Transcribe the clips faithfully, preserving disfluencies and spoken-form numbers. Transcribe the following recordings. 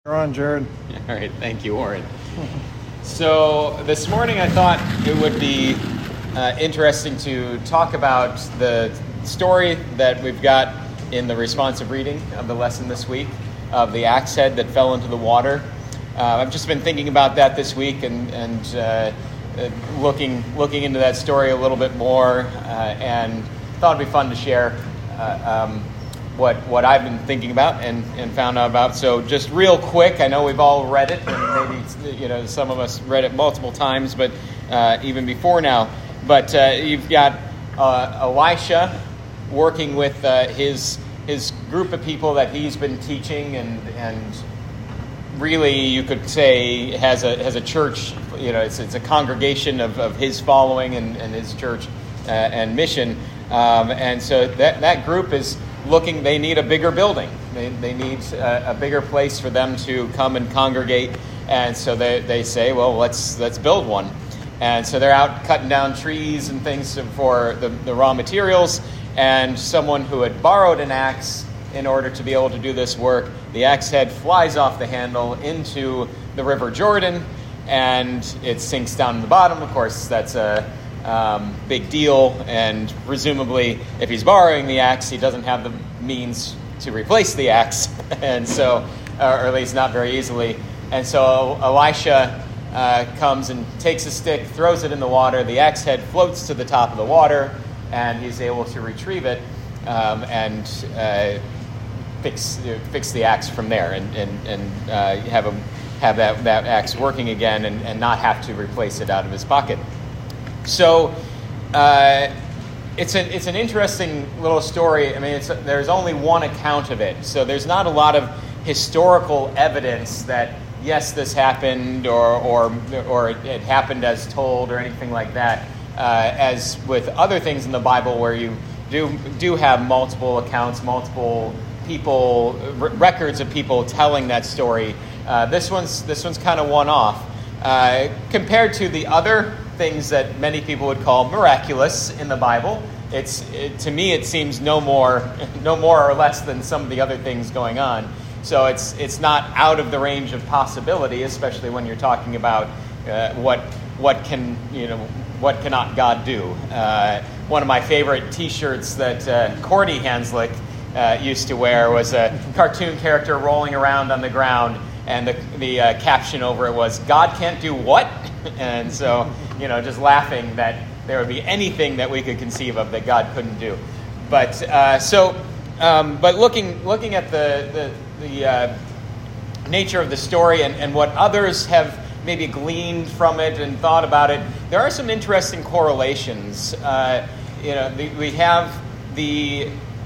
You're on, Jared. All right, thank you, Warren. So this morning I thought it would be uh, interesting to talk about the story that we've got in the responsive reading of the lesson this week of the axe head that fell into the water. Uh, I've just been thinking about that this week and, and uh, uh, looking looking into that story a little bit more, uh, and thought it'd be fun to share uh, um, what what I've been thinking about and, and found out about. So just real quick, I know we've all read it, and maybe you know some of us read it multiple times, but uh, even before now. But uh, you've got uh, Elisha working with uh, his his group of people that he's been teaching, and and really you could say has a has a church. You know, it's it's a congregation of, of his following and, and his church uh, and mission, um, and so that that group is looking. They need a bigger building. They they need a, a bigger place for them to come and congregate, and so they they say, well, let's let's build one. And so they're out cutting down trees and things for the, the raw materials. And someone who had borrowed an axe in order to be able to do this work, the axe head flies off the handle into the River Jordan, and it sinks down to the bottom. Of course, that's a um, big deal. And presumably, if he's borrowing the axe, he doesn't have the means to replace the axe, and so, or at least not very easily. And so Elisha Uh, comes and takes a stick, throws it in the water. The axe head floats to the top of the water, and he's able to retrieve it um, and uh, fix uh, fix the axe from there, and and and uh, have him have that, that axe working again, and, and not have to replace it out of his pocket. So uh, it's an it's an interesting little story. I mean, it's there's only one account of it, so there's not a lot of historical evidence that yes, this happened, or or or it happened as told, or anything like that. Uh, as with other things in the Bible, where you do do have multiple accounts, multiple people, r- records of people telling that story. Uh, this one's this one's kind of one off uh, compared to the other things that many people would call miraculous in the Bible. It's it, to me, it seems no more no more or less than some of the other things going on. So it's it's not out of the range of possibility, especially when you're talking about uh, what what can you know what cannot God do. Uh, one of my favorite T-shirts that uh, Cordy Hanslick uh, used to wear was a cartoon character rolling around on the ground, and the the uh, caption over it was "God can't do what?" And so you know, just laughing that there would be anything that we could conceive of that God couldn't do. But uh, so, um, but looking looking at the the the uh, nature of the story and, and what others have maybe gleaned from it and thought about it, there are some interesting correlations. Uh, you know, the, we have the,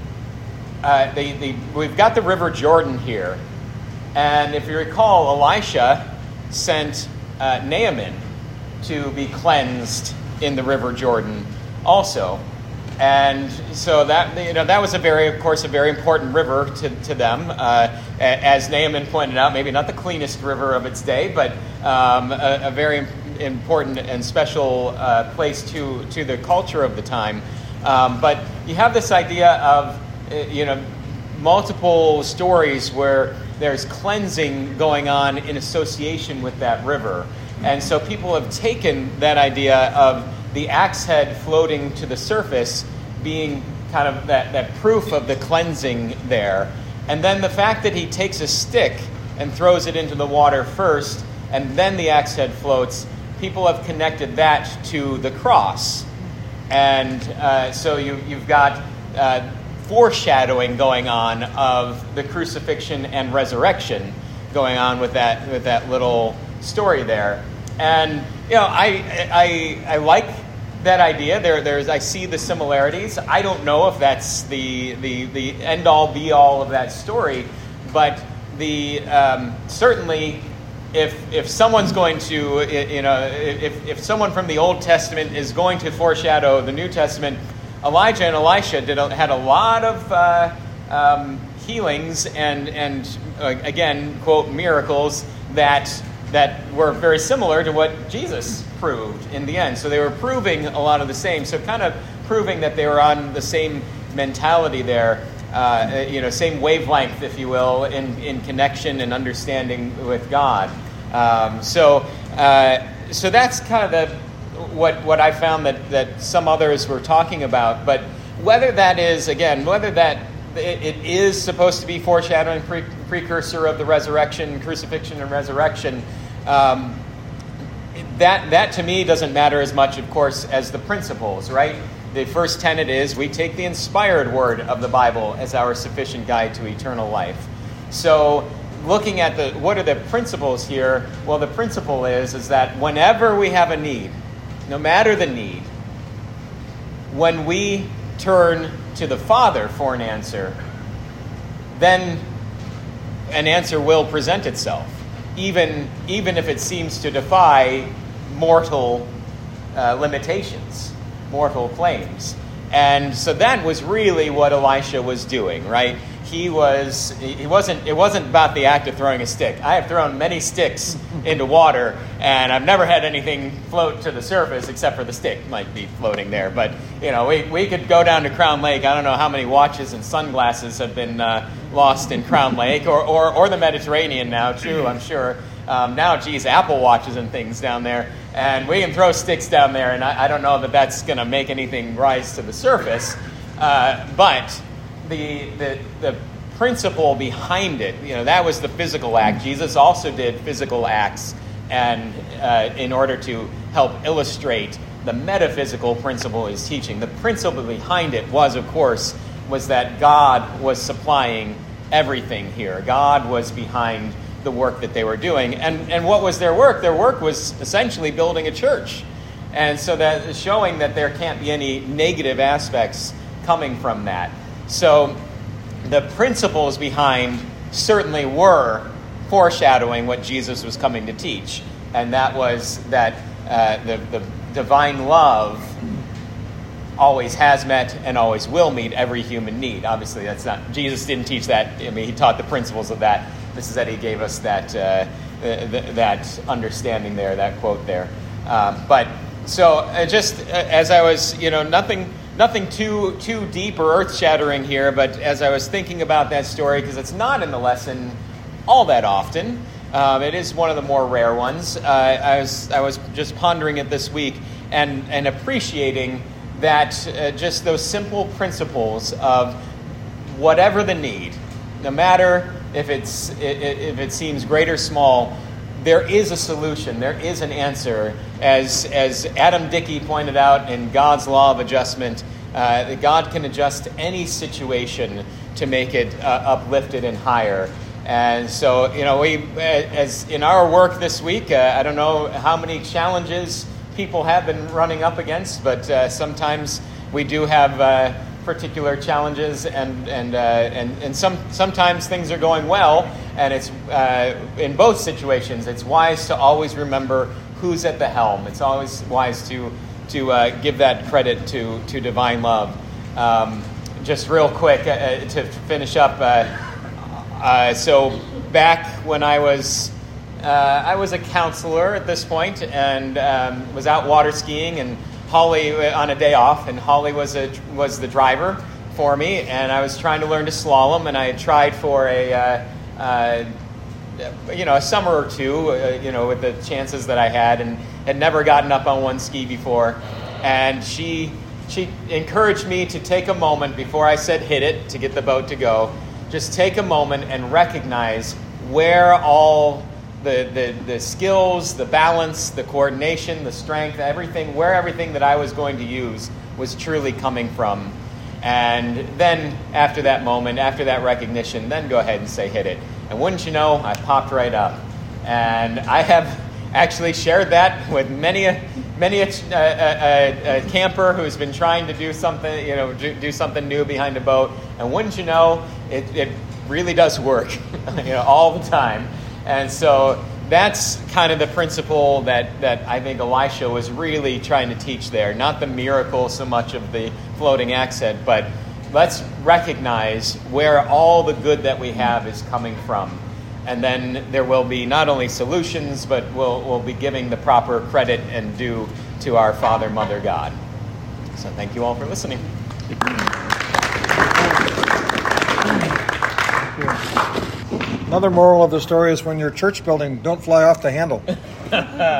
uh, the, the we've got the River Jordan here, and if you recall, Elisha sent uh, Naaman to be cleansed in the River Jordan also. And so that you know that was a very, of course, a very important river to, to them. Uh, as Naaman pointed out, maybe not the cleanest river of its day, but um, a, a very important and special uh, place to, to the culture of the time. Um, but you have this idea of you know multiple stories where there's cleansing going on in association with that river, and so people have taken that idea of the axe head floating to the surface being kind of that, that proof of the cleansing there. And then the fact that he takes a stick and throws it into the water first, and then the axe head floats, people have connected that to the cross. And uh, so you, you've got uh, foreshadowing going on of the crucifixion and resurrection going on with that with that little story there. And you know, I I I like that idea. There, there's. I see the similarities. I don't know if that's the the, the end all be all of that story, but the um, certainly, if if someone's going to, you know, if if someone from the Old Testament is going to foreshadow the New Testament, Elijah and Elisha did a, had a lot of uh, um, healings and and uh, again quote miracles that. that were very similar to what Jesus proved in the end. So they were proving a lot of the same. So kind of proving that they were on the same mentality there. uh, you know, same wavelength, if you will, in, in connection and understanding with God. Um, so, uh, so that's kind of the what what I found that that some others were talking about. But whether that is, again, whether that it, it is supposed to be foreshadowing, pre- precursor of the resurrection, crucifixion and resurrection. Um, That that to me doesn't matter as much, of course, as the principles, right? The first tenet is we take the inspired word of the Bible as our sufficient guide to eternal life. So looking at the what are the principles here? Well, the principle is, is that whenever we have a need, no matter the need, when we turn to the Father for an answer, then an answer will present itself, even, even if it seems to defy mortal uh, limitations, mortal claims. And so that was really what Elisha was doing, right? He was, he wasn't, it wasn't about the act of throwing a stick. I have thrown many sticks into water, and I've never had anything float to the surface except for the stick might be floating there. But, you know, we, we could go down to Crown Lake. I don't know how many watches and sunglasses have been uh, lost in Crown Lake, or, or, or the Mediterranean now, too, I'm sure. Um, now, geez, Apple Watches and things down there. And we can throw sticks down there, and I, I don't know that that's going to make anything rise to the surface. Uh, but the, the the principle behind it, you know, that was the physical act. Jesus also did physical acts, and uh, in order to help illustrate the metaphysical principle he's teaching. The principle behind it was, of course, was that God was supplying everything here. God was behind the work that they were doing. And and what was their work? Their work was essentially building a church. And so that is showing that there can't be any negative aspects coming from that. So the principles behind certainly were foreshadowing what Jesus was coming to teach. And that was that uh, the, the divine love always has met and always will meet every human need. Obviously, that's not, Jesus didn't teach that. I mean, he taught the principles of that. This is that he gave us that uh, th- that understanding there, that quote there. Um, but so uh, just uh, as I was, you know, nothing nothing too too deep or earth shattering here. But as I was thinking about that story, because it's not in the lesson all that often, um, it is one of the more rare ones. Uh, I was I was just pondering it this week and and appreciating that uh, just those simple principles of whatever the need, no matter if it's if it seems great or small, there is a solution. There is an answer. As as Adam Dickey pointed out in God's law of adjustment, uh, that God can adjust any situation to make it uh, uplifted and higher. And so, you know, we as in our work this week, uh, I don't know how many challenges people have been running up against, but uh, sometimes we do have uh, particular challenges, and and uh, and and some sometimes things are going well, and it's uh, in both situations it's wise to always remember who's at the helm. It's always wise to to uh, give that credit to to divine love. Um, just real quick uh, to finish up. Uh, uh, so back when I was. Uh, I was a counselor at this point, and um, was out water skiing, and Holly on a day off, and Holly was a was the driver for me, and I was trying to learn to slalom, and I had tried for a uh, uh, you know a summer or two, uh, you know, with the chances that I had, and had never gotten up on one ski before, and she she encouraged me to take a moment before I said hit it to get the boat to go, just take a moment and recognize where all The, the the skills, the balance, the coordination, the strength, everything, where everything that I was going to use was truly coming from. And then after that moment, after that recognition, then go ahead and say hit it. And wouldn't you know, I popped right up. And I have actually shared that with many a many a, a, a, a camper who's been trying to do something, you know, do, do something new behind a boat. And wouldn't you know, it, it really does work, you know, all the time. And so that's kind of the principle that, that I think Elisha was really trying to teach there. Not the miracle so much of the floating axe head, but let's recognize where all the good that we have is coming from. And then there will be not only solutions, but we'll, we'll be giving the proper credit and due to our Father, Mother, God. So thank you all for listening. Another moral of the story is when you're church building, don't fly off the handle.